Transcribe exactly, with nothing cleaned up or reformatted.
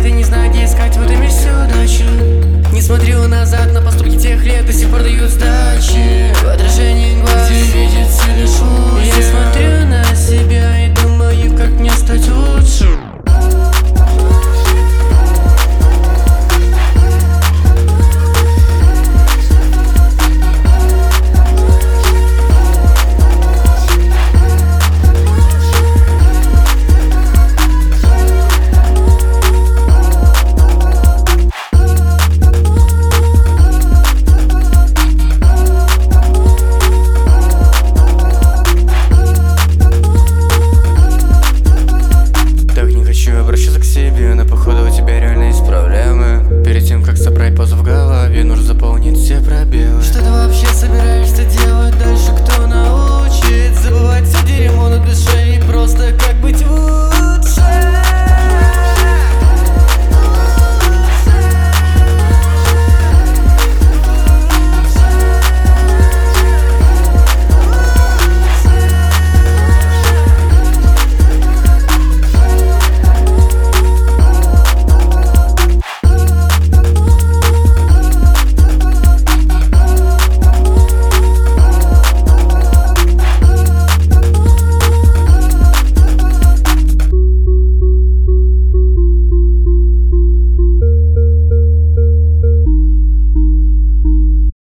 и не знаю, где искать в этом мире всю удачу. Не смотрю назад на постройки тех лет, до сих пор дают сдачи.